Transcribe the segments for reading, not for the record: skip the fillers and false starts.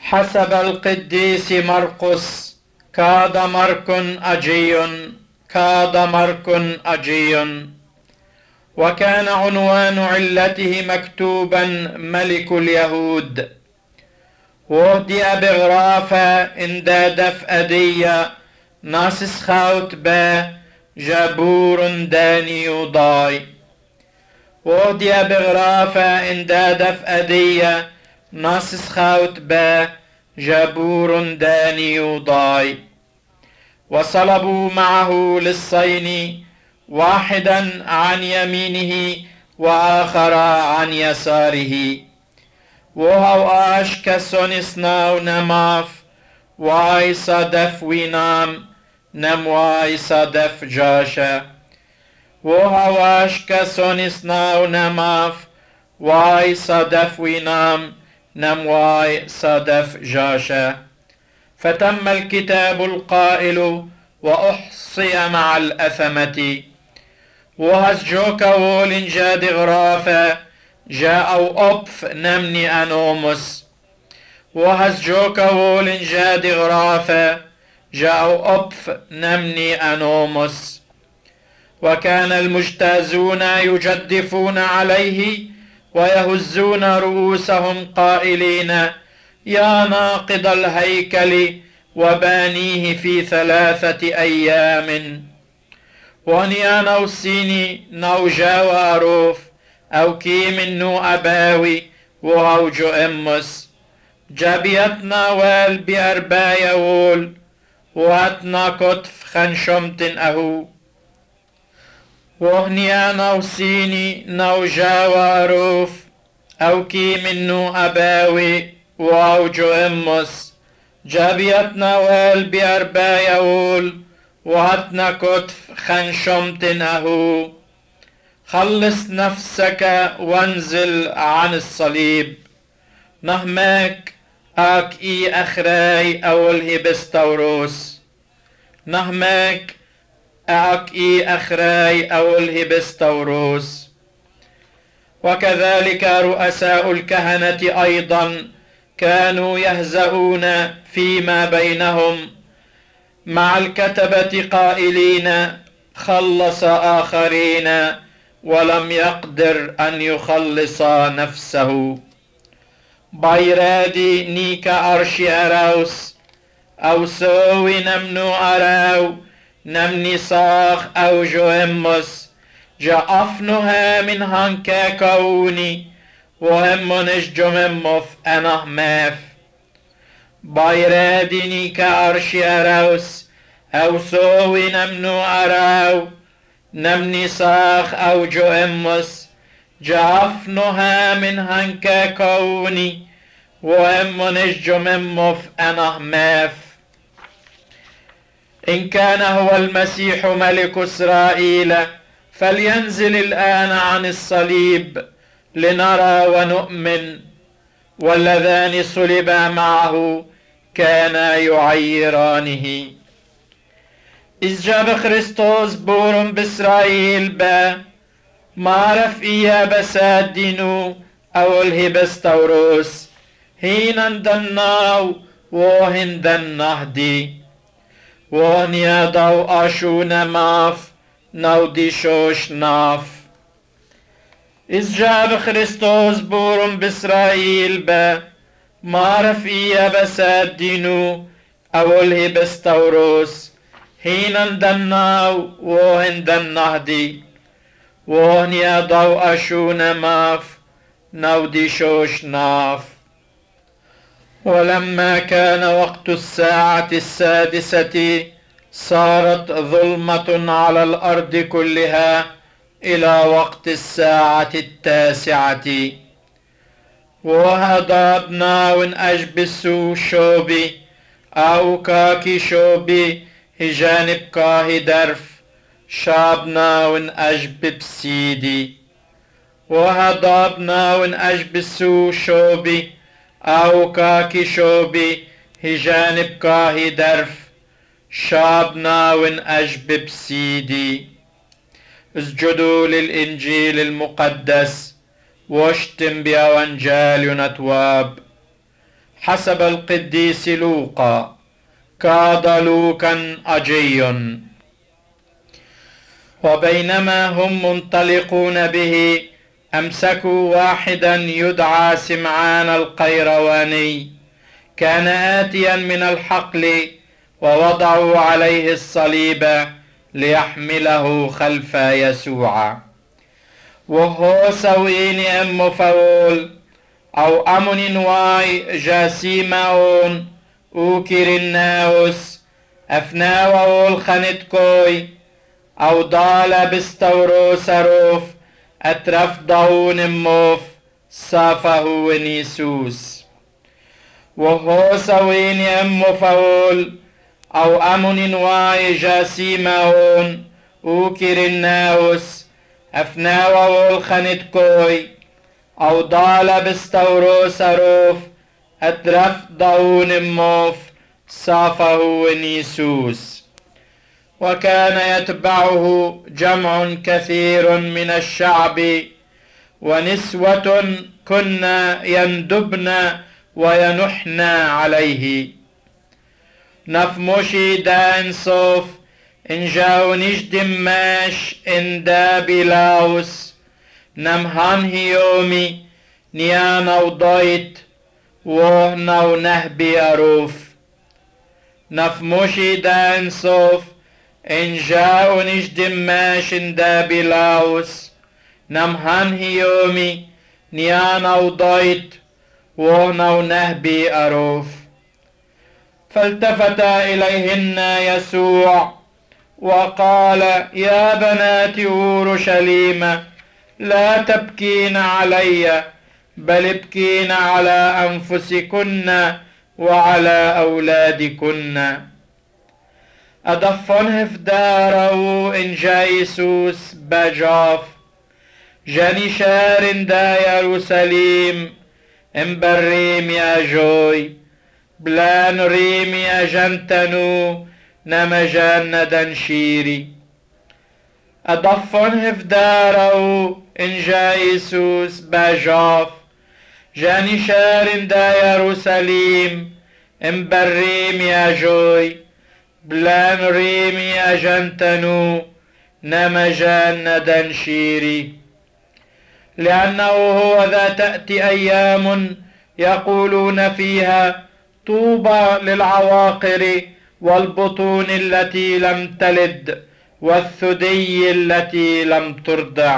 حسب القديس مرقس. كاد مرك أجي. وكان عنوان علته مكتوبا: ملك اليهود. وهدي بغرافة اندادف أدية ناسس خاوت با جابور داني يضاي. وهدي بغرافة اندادف أدية ناسس خاوت با جابور داني يضاي. وصلبوا معه للصين، واحدا عن يمينه وآخر عن يساره. وهو آش كسونس ناو نماف واي صدف وينام نمواي صدف جاشا. وهو آش كسونس ناو نماف واي صدف وينام نمواي صدف جاشا. فتم الكتاب القائل: وأحصي مع الأثمة. وهز جوكا وولن جاد غرافة جاءوا أبف نمني أنومس. وهز جوكا وولن جاد غرافة جاءوا أبف نمني أنومس. وكان المجتازون يجدفون عليه ويهزون رؤوسهم قائلين: يا ناقض الهيكل وبانيه في 3 أيام. ونيا نوسيني نوجا واروف او كيم نو اباوي وهوجو امس. جابيتنا وال بأربايا وول واتنا كتف خنشمتن اهو. وهنيا نوسيني نوجا واروف او كيم نو اباوي وهوجو امس. جابيتنا وال بأربايا وول وهاتنا كتف خنشمتن اهو. خلص نفسك وانزل عن الصليب. نهمك اك اي اخراي اول هبستوروس. نهمك اك اي اخراي اول هبستوروس. وكذلك رؤساء الكهنة ايضا كانوا يهزؤون فيما بينهم مع الكتبة قائلين: خلص آخرين ولم يقدر أن يخلص نفسه. بايرادي نيكا أرشي أراوس أو سوي نمنو أراو نمني صاخ أو جوهمس جافنها من هنكا كوني وهمونش جممف أنا ماف. بايراديني كأرشي أراوس أو سوي نمنو أراو نمني صاخ أو جو أمس جافنها من هنكا كوني وأمنش جممف أنا ماف. إن كان هو المسيح ملك إسرائيل فلينزل الآن عن الصليب لنرى ونؤمن. واللذان صلبا معه كانا يعيرانه. إذ جاب خريستوس بورم بإسرائيل با معرف إيا بسادينو أو الهبستوروس هينا دناو وهن دنهدي. وهن يدو أشون ماف نودي شوش ناف. إذ جاب خريستوس بورم بإسرائيل با معرف إيا بسادينو أو الهبستوروس هينا دناو وهن دنهدي. وهن يدو أشون ماف نودي شوش ناف. ولما كان وقت 6 صارت ظلمة على الأرض كلها إلى وقت 9 وهضبنا ونأجبسو شوبي أو كاكي شوبي هجانب كاهي درف شابنا ونأجبب سيدي. وهضبنا ونأجبسو شوبي أو كاكي شوبي هجانب كاهي درف شابنا ونأجبب سيدي. اسجدوا للإنجيل المقدس واشتم بأوانجيل نتواب. حسب القديس لوقا. كاد لوكا أجي. وبينما هم منطلقون به أمسكوا واحدا يدعى سمعان القيرواني، كان آتيا من الحقل، ووضعوا عليه الصليب ليحمله خلف يسوع. وهو سوين أم فول أو أمن واي جاسيماون أوكر الناوس أفناو الخنتكوي أو ضال بستورو سروف أترف ضعون موف صافه ونيسوس. وهو سوين أم فول أو أمن واي جاسيماون أوكر الناوس أفناو الخنتكوي أو ضال بستورو سروف أترف ضعون موف صافه ونيسوس. وكان يتبعه جمع كثير من الشعب ونسوة كنا يندبن وينحن عليه. نفمشي دان صوف إن جاو نجد ماش إن دابلاوس نمهان هيومي نيانا وضيت وهنا ونهبي أروف. نفمشي دان صوف إن جاو نجد ماش إن دابلاوس نمهان هيومي نيانا وضيت وهنا ونهبي أروف. فالتفت إليهن يسوع وقال: يا بنات أورشليم لا تبكين علي، بل ابكين على أنفسكن وعلى أولادكن. أدفن هفدارو إن جايسوس بجاف جانيشار دا يروسليم إن بريم يا جوي بلان ريم يا جنتنو نمجان دنشيري. أدفن هفدارو إن جايسوس بجاف جانيشار دا يروسليم إن بريم يا جوي بلان ريم يا جنتنو نمجان دنشيري. لأنه هو ذا تأتي أيام يقولون فيها: طوبى للعواقر والبطون التي لم تلد والثدي التي لم ترضع.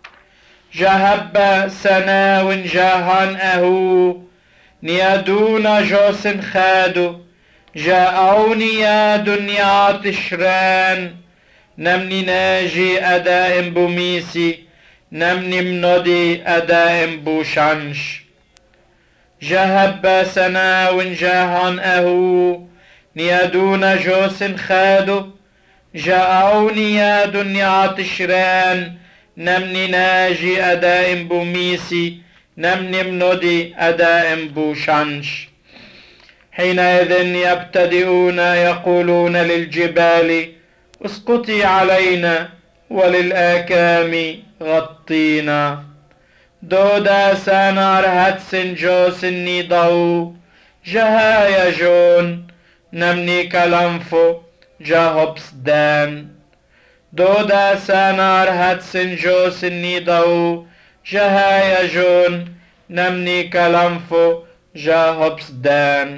جهب سناو جاهان أهو نيادون جوس خادو جاءوني يا دنيا تشران نمني ناجي أدائم بوميسي نمني منودي أدائم بوشانش. جهب سناو جاهان أهو نيادون جوس خادو جاءوني يا دنيا تشران نمني ناجي أدائم بوميسي نمني منودي أدائم بوشانش. حينئذ يبتدئون يقولون للجبال: اسقطي علينا، وللآكام غطينا. دودا سانار هاتسن جوسن نيضاو جهايا جون نمني كلامفو جاهبس دان. دودا سانار هاتسن جوسن نيضاو جهايا جون نمني كلامفو جاهبس دان.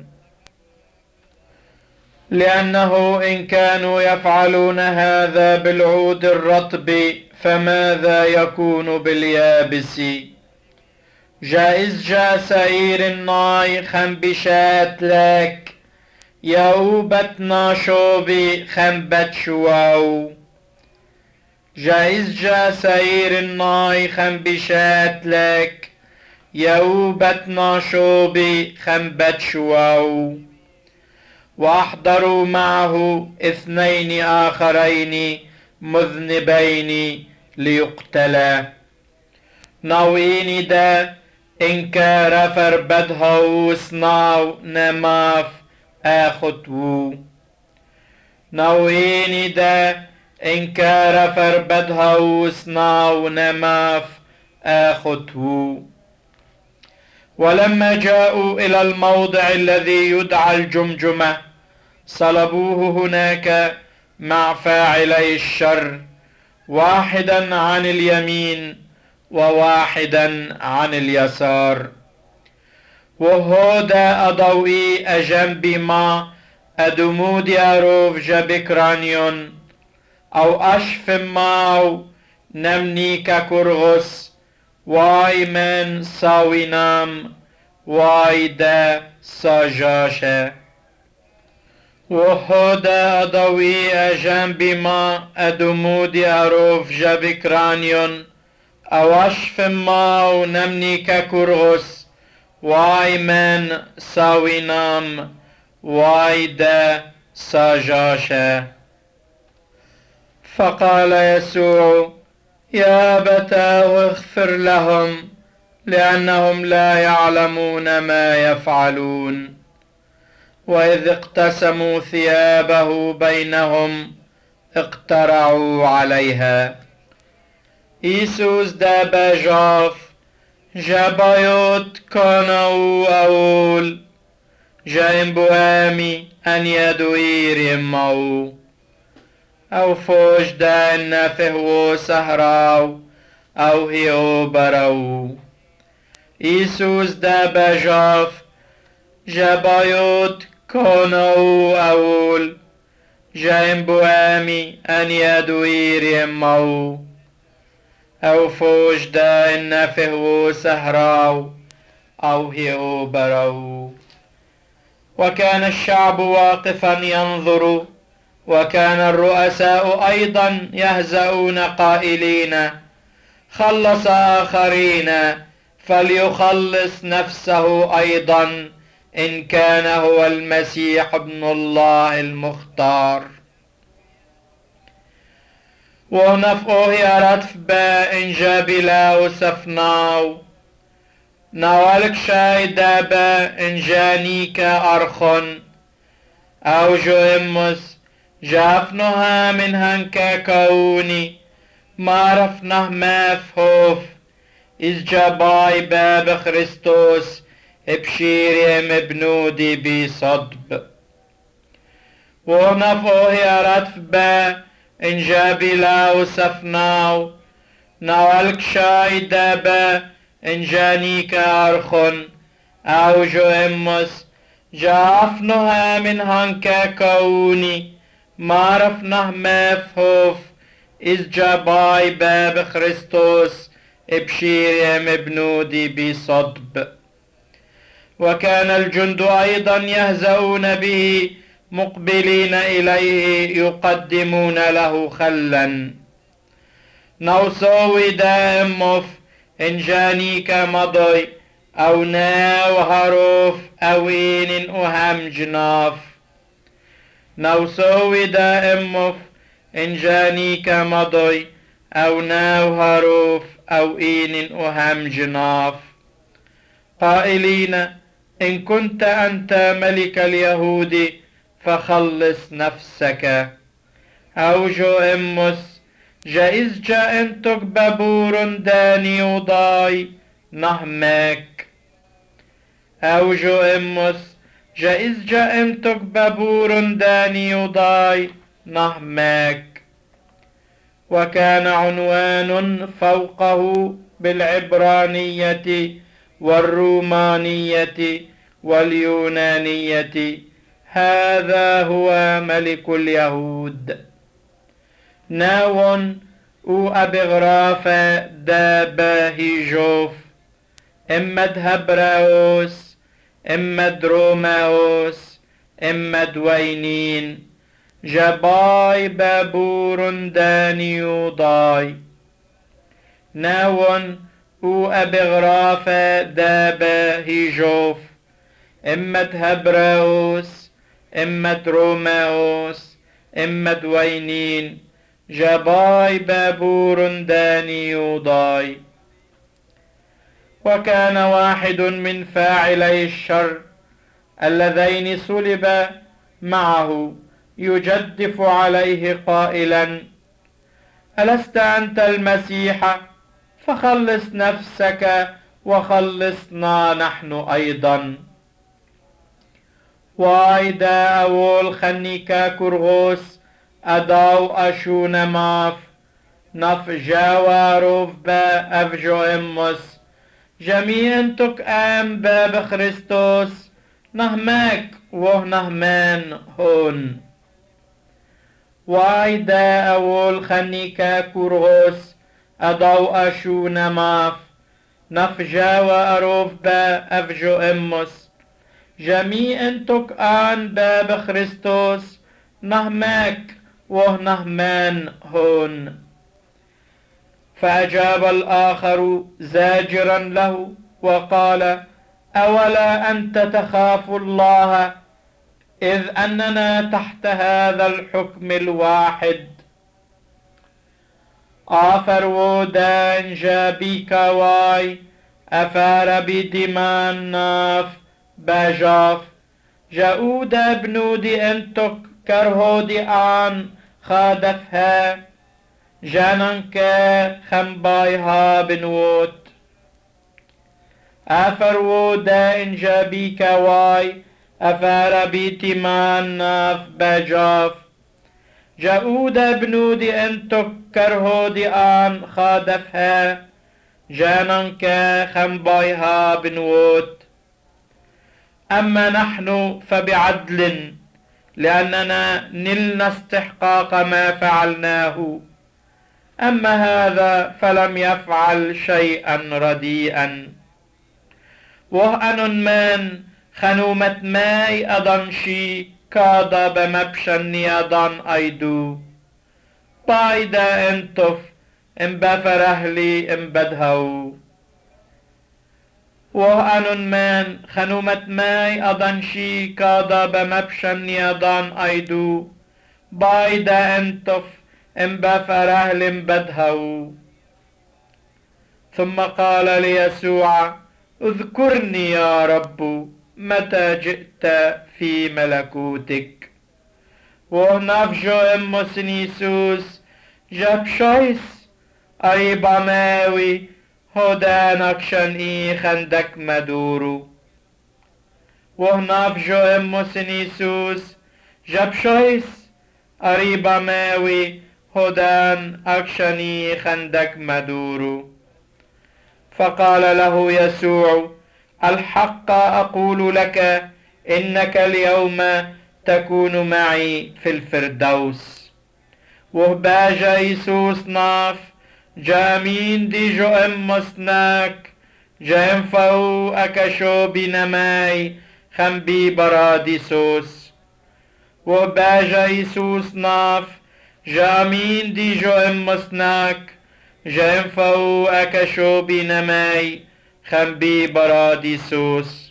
لأنه إن كانوا يفعلون هذا بالعود الرطب فماذا يكون باليابس؟ جائز جا سعير الناي خنبشات لك يوبت ناشوبي خنبت شواو. جائز جا سعير الناي خنبشات لك يوبت ناشوبي خنبت شواو. وأحضروا معه 2 آخرين مذنبين ليقتلا. ناويني دا إنكار فربدها وصناو نماف آخطو. ناويني دا إنكار فربدها وصناو نماف آخطو. ولما جاءوا إلى الموضع الذي يدعى الجمجمة صلبوه هناك مع فاعلي الشر، واحدا عن اليمين وواحدا عن اليسار. وهودا أضوئي أجنبي ما أدمودي أروف جابكرانيون أو أشف ماو نمني ككرغس واي من ساوينام واي دا ساجاشة. وهودا أضوئي أجنبي ما أدمودي أروف جابكرانيون أو أشف ماو نمني ككرغس واي من ساوينام واي دا ساجاشة. فقال يسوع: يا أبتاه اغفر لهم لأنهم لا يعلمون ما يفعلون. وإذ اقتسموا ثيابه بينهم اقترعوا عليها. إيسوس دا بجاف جبايوت كانوا أول جايم بوامي أن يدوير يمو أو فوش دا النفه سهراو أو هيو برو. إيسوس دا بجاف جبايوت كانوا أول جايم بوامي أن يدوير يمو أو فوش دا النفه سهراو أو هيو برو. وكان الشعب واقفا ينظر، وكان الرؤساء أيضا يهزؤون قائلين: خلص آخرين فليخلص نفسه أيضا إن كان هو المسيح ابن الله المختار. ونفقه يرتف با إن جابلا سفناو نوالك شايدا با إن جانيك أرخن أو جوهمس جافنها من هنكا كوني معرفنه مفهوف إذ جاباي باب خريستوس ابشيريم ابنودي بصدب. ونفقه يرتف با إن جابلا وسفناو نوالك شايدا با إن جانيك أرخن أو جوهمس جافنها من هنكا كوني معرفنه مفهوف إذ جاباي باب خريستوس ابشيريم ابنودي بصدب. وكان الجند أيضا يهزؤون به مقبلين إليه يقدمون له خلا. نوصوي دائمف إن جانيك مضي أو ناو هروف أوين أهم جناف. نوصوي دائمف إن جانيك مضي أو ناو هروف أو إين أهم جناف، قائلين: إن كنت أنت ملك اليهود فخلص نفسك. أو جو إمس جائز جاء انتك ببور داني وضاي نهمك. أو جو إمس جائز جاء انتك ببور داني وضاي نهمك. وكان عنوان فوقه بالعبرانية والرومانية واليونانية: هذا هو ملك اليهود. ناون او أبغراف دابا هيجوف إمد هبراوس إمد روماوس إمد وينين جباي بابور دانيو ضاي. ناون او أبغراف دابا هيجوف إمد هبراوس إمد روماوس إمد وينين جباي بابور دانيو ضاي. وكان واحد من فاعلي الشر اللذين صلب معه يجدف عليه قائلا: ألست أنت المسيح؟ فخلص نفسك وخلصنا نحن أيضا. وايدا أول خنيكا كرغوس أداو أشون ماف نف جاواروف با أفجو إموس جميع تك آم باب خريستوس نهمك وهنهمان هون. وايدا أول خنيكا كرغوس أداو أشون ماف نف جاواروف با أفجو إموس جميع تك آن باب خريستوس نهمك وهنهمان هون. فأجاب الآخر زاجرا له وقال أولا أنت تخاف الله إذ أننا تحت هذا الحكم الواحد. آفر ودان جابيكا واي أفار بدمان ناف باجاف جاودا بنودي انتك كرهودي آن خادفها جاننك خمبايها بنوت. أفرو دا إنجابيك واي أفار بيتمان ناف باجاف جاودا بنودي انتك كرهودي آن خادفها جاننك خمبايها بنوت. أما نحن فبعدل لأننا نلنا استحقاق ما فعلناه، أما هذا فلم يفعل شيئا رديئا. وهأن من خنومت ماي أضنشي كادا بمبشني أضن أيدو بايدا انتف ام بفرهلي ام بدهو. وهأن من خنومت ماي أضنشي كادا بمبشني أضن أيدو بايدا انتف ام بفرهلي ام بدهو. ثم قال ليسوع اذكرني يا رب متى جئت في ملكوتك. ونفجو امس نيسوس جاب شايس ايبا ماوي هدانك شنئي خندك مدورو. ونفجو امس نيسوس جاب شايس أريبا ماوي هدان أكشني خندك مدورو. فقال له يسوع الحق أقول لك إنك اليوم تكون معي في الفردوس. وهباجا يسوس ناف جامين دي جو امسناك جام فو أكشو بنماي خنبي براديسوس. وهباجا يسوس ناف جامين دي جو امسناك جام فو أكشو بنماي خنبي براديسوس.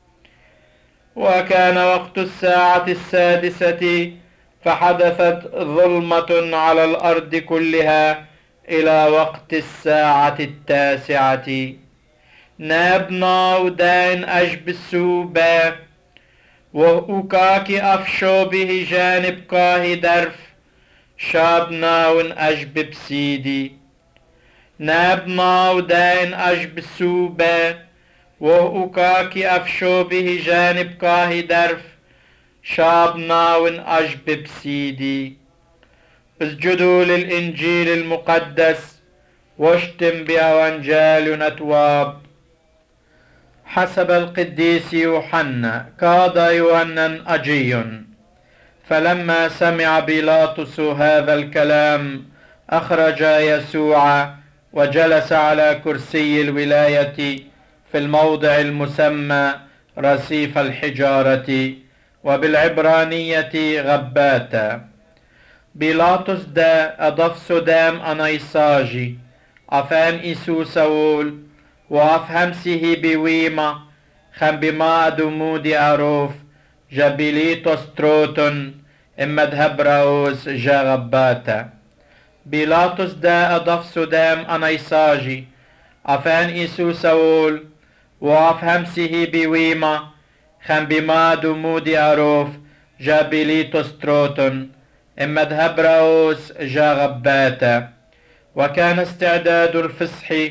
وكان وقت الساعة 6 فحدثت ظلمة على الأرض كلها إلى وقت الساعة 9 نابنا ودين أجب السوبة وأكاكي أفشو به جانب كاهي درف شابنا ون أجب بسيدي نابنا ودين أجب السوبة وأكاكي أفشو به جانب كاهي درف شابنا ون أجب بسيدي. اسجدوا للإنجيل المقدس واشتم بأوانجيل نتواب. حسب القديس يوحنا قاد يوحنا أجي فلما سمع بيلاطس هذا الكلام أخرج يسوع وجلس على كرسي الولاية في الموضع المسمى رصيف الحجارة وبالعبرانية غباتا. بيلاطس دا أضف سدام أنايساجي أفان إيسو سول وأفهمسه بويما خم بما أدمودي أروف جابيليتوس تروتون إمد هبراوس جا غباتا. بيلاطس دا أضف سدام أنايساجي أفان إيسو سول وأفهمسه بويما خم بما دمودي أروف جابيليتوس تروتون إمد هبراوس جا غباتا. وكان استعداد الفصح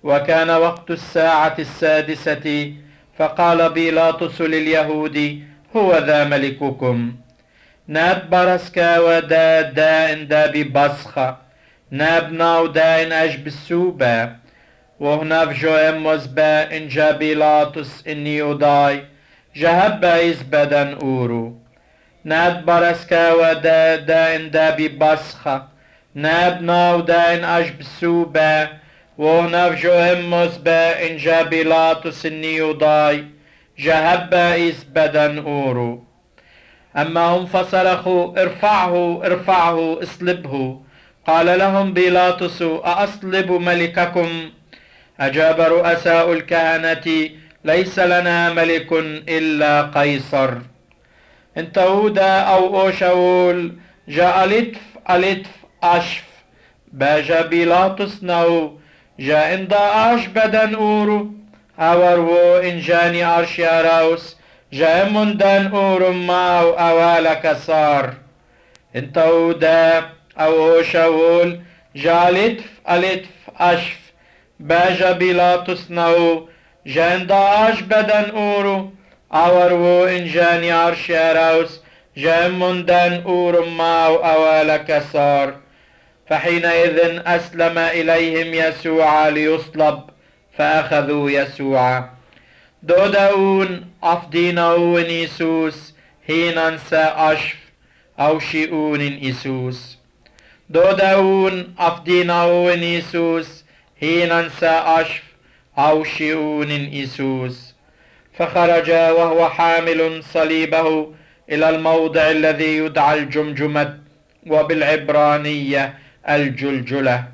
وكان وقت الساعة 6، فقال بيلاطس لليهود: هو ذا ملككم. ناب برسكا دا اندابي بسخة ناب ناو دا ان اجب السوبة وهناف جو اموز با انجا بيلاطس اني يوداي جهب بدن اورو ناب برسكا دا اندابي بسخة ناب ناو دا ان اجب السوبة وهناف جو اموز با انجا بيلاطس اني يوداي جهب بدن اورو. أما هم فصرخوا: ارفعه ارفعه اصلبه. قال لهم بيلاطس: أأصلب ملككم؟ أجاب رؤساء الكهنة: ليس لنا ملك إلا قيصر. انتهودا أو أوشاول جاء ألتف أشف باجا بيلاطس نو جاء اندا أش بدن أورو أورو إنجاني أرشياراوس جاء دان أورم ماو أوالك صار. انتهودا أو أوشاول جاء ألتف أشف باجا بيلاطس نو جاء اندا أش بدن أورو أورو إنجاني أرشياراوس جاء دان أورم ماو أوالك صار. فحينئذ أسلم إليهم يسوع ليصلب، فأخذوا يسوع. دوداون أفديناون إيسوس هينانسا أشف أو شيئون إيسوس. دوداون أفديناون إيسوس هينانسا أشف أو شيئون إيسوس. فخرج وهو حامل صليبه إلى الموضع الذي يدعى الجمجمة وبالعبرانية الجلجلة.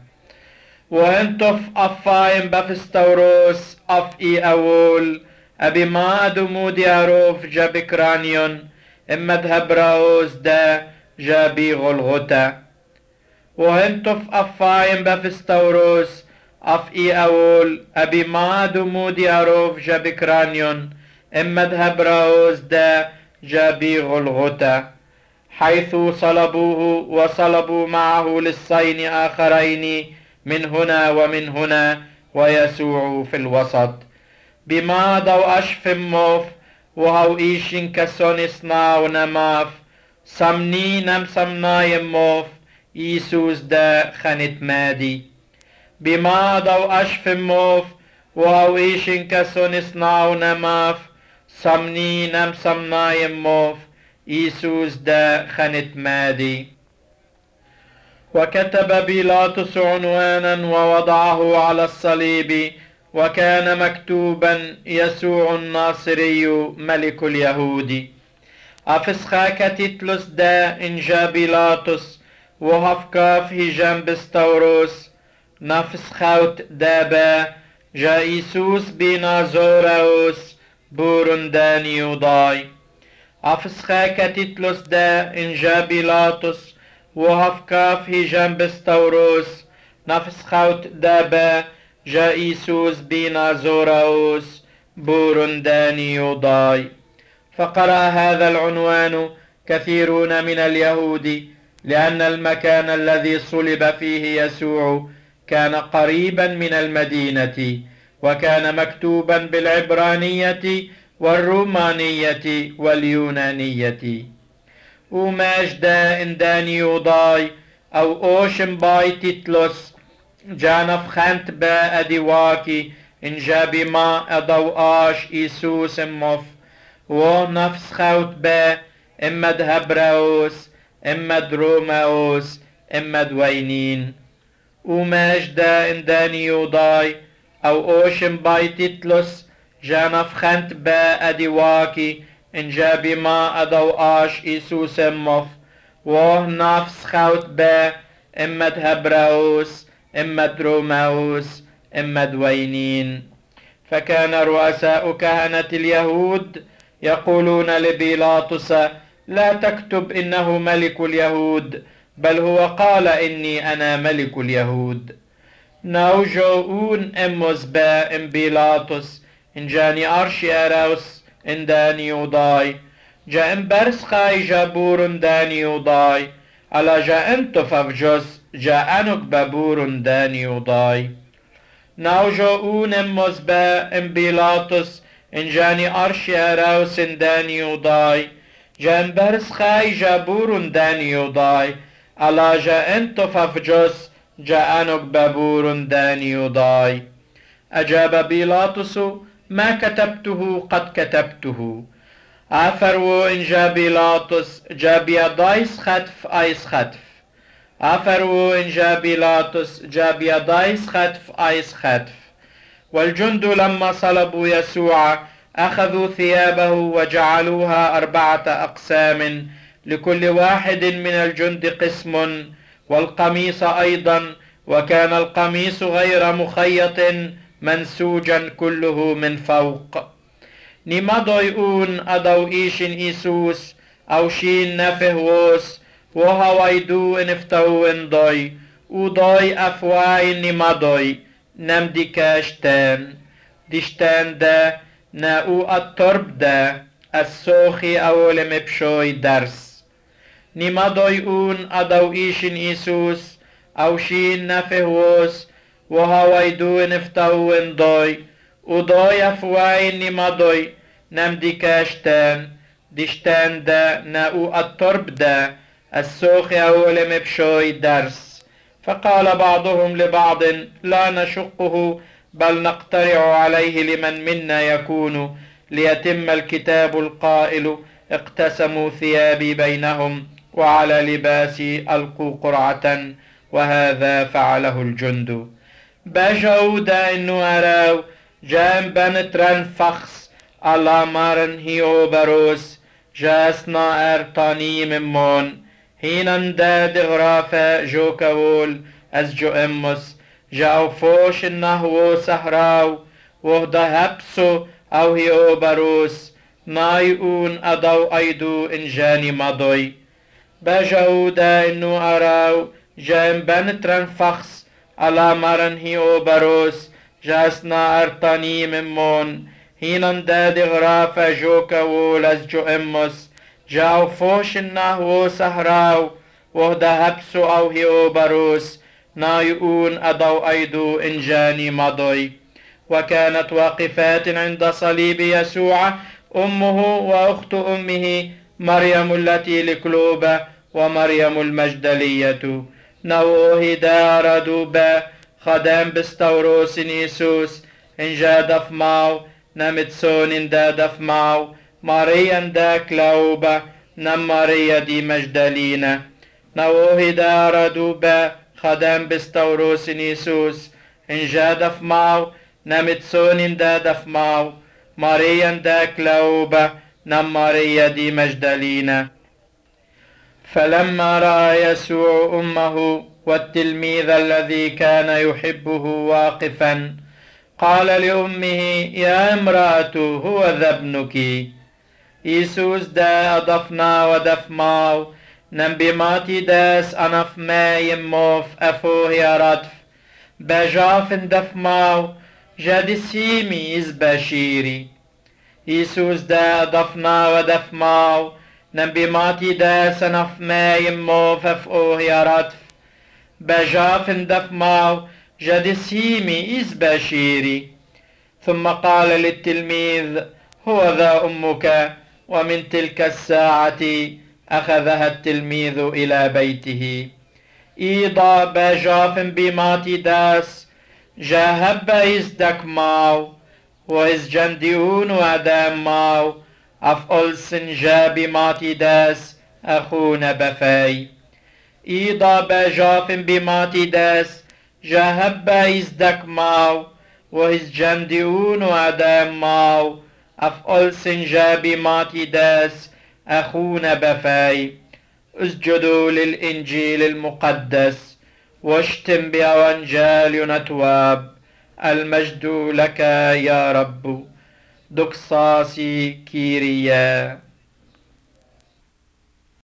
وانتف أفايم بفستوروس أفئي أول أبي ما أدمودي أروف جابكرانيون إمد براوز دا جابي غلغتا. وانتف أفايم بفستوروس أفئي أول أبي ما أدمودي أروف جابكرانيون إمد براوز دا جابي غلغتا، حيث صلبوه وصلبوا معه للصين آخرين من هنا ومن هنا ويسوع في الوسط. بما دو أشف موف وهو إيشين كسونسنا ونماف سمني نم سمناي موف إيسوس دا خنت مادي. بما دو أشف موف وهو إيشين كسونسنا ونماف سمني نم سمناي موف إيسوس دا خنت مادي. وكتب بيلاطس عنوانا ووضعه على الصليب، وكان مكتوبا: يسوع الناصري ملك اليهود. أفسخاك تتلس دا إنجا بيلاطس وهفكاف هجام بستوروس نفسخاوت دابا جا إيسوس بنازوراوس بورنداني يوضاي. أفسخاك تتلس دا إنجا بيلاطس وهفكاف هجام بستوروس نفسخاوت دابا جا إيسوس بنازوراوس بورنداني يوضاي. فقرأ هذا العنوان كثيرون من اليهود، لأن المكان الذي صلب فيه يسوع كان قريبا من المدينة، وكان مكتوبا بالعبرانية والرومانية واليونانية. وماجدا انداني يوضاي أو أوشم باي تتلس جانف خانت با أدواكي إن جابي ما أدو آش إيسوس مف ونفس خوت با إمد هبراوس إمد روماوس إمد وينين. وماجدا انداني يوضاي أو أوشم باي تتلس جانف خانت با أدواكي إن جابي ما أدو آش إيسوس مف ونفس خوت با إمد هبراوس إمد روماوس إمد وينين. فكان رؤساء كهنة اليهود يقولون لبيلاطس: لا تكتب إنه ملك اليهود، بل هو قال إني أنا ملك اليهود. نوجوون أموز با إم بيلاطس إن جاني أرشي أراوس إن داني يوضاي جا إن برس خاي جابور داني يوضاي على جا إنتو ففجوس جا أنك بابور داني يوضاي. ناوجو اون مزبا ام بيلاطس ان جاني ارشي اراوس داني وضاي جان برس خاي جابور داني وضاي الا جا انتو ففجوس جا انوك بابور داني وضاي. اجاب بيلاطس ما كتبته قد كتبته. عفرو ان جا بيلاطس جابيا دايس خطف ايس خطف. عفروا إن جا بيلاطس جابيا دايس خطف آيس خطف. والجند لما صلبوا يسوع أخذوا ثيابه وجعلوها 4 أقسام، لكل واحد من الجند قسم، والقميص أيضا، وكان القميص غير مخيط منسوجا كله من فوق. نمضيئون أدو إيشن إيسوس أو شين نفهوس وهويدو انفتو اندوي ودوي افواي نمضوي نمدي كاشتان ديشتان دا ناو الترب دا السوخي اول مبشوي درس. نمضوي اون ادو ايشن ايسوس او شين نفهوس وهويدو انفتو اندوي ودوي افواي نمضوي نمدي كاشتان ديشتان دا ناو الترب دا السوخ أول مبشوي درس. فقال بعضهم لبعض لا نشقه بل نقترع عليه لمن منا يكون، ليتم الكتاب القائل اقتسموا ثيابي بينهم وعلى لباسي ألقوا قرعة، وهذا فعله الجند. بجودا إنو أراو جام بنترن فخص الله مارن هيو بروس جاسنا ارتاني ممون هينان داد غرافة جو كول از جو امس جاو فوش النهو سهراو وهدا هبسو او هيو بروس نايقون ادو ايدو انجاني مضوي. بجودا انو اراو جام بنترن فخص على مرن هيو بروس جاسنا ارتاني ممون هينان داد غرافة جو كول از جو امس جاو فوش النهو سهراو وهدا هبسو او هيو بروس نايقون ادو ايدو انجاني مضوي. وكانت واقفات عند صليب يسوع امه واخت امه مريم التي لكلوبة ومريم المجدلية نوه دار دوبا خدام بستوروس نيسوس ان جادف ماو نمتسون دادف ماو ماريا دا كلاوبا نم ماريا دي مجدلينا نوه دار دوبا خدام بستوروس نيسوس ان جادف ماو نمتسون دادف ماو ماريا دا كلاوبا نم ماريا دي مجدلينا. فلما رأى يسوع أمه والتلميذ الذي كان يحبه واقفا قال لأمه يا امرأة هو ذا ابنك. يسوس دا أضفنا ودفماو نمبماتي داس أنف ما يموف أفوه يا رطف بجاف دفماو جادسيمي إز بشيري. يسوس دا أضفنا ودفماو نمبماتي داس أنف ما يموف أفوه يا رطف بجاف دفماو جادسيمي إز بشيري. ثم قال للتلميذ هو ذا أمك. ومن تلك الساعة أخذها التلميذ إلى بيته. إيضا بجاف بماتي داس جاهب إزدك ماو وإز جنديون وأدام ماو أفعل سنجا بماتي داس أخونا بفاي. إيضا بجاف بماتي داس جاهب إزدك ماو وإز جنديون وأدام ماو أفعل سنجا بماتي داس أخونا بفاي. اسجدوا للإنجيل المقدس واشتم بأوانجيل نتواب. المجد لك يا رب. دكساسي كيريا.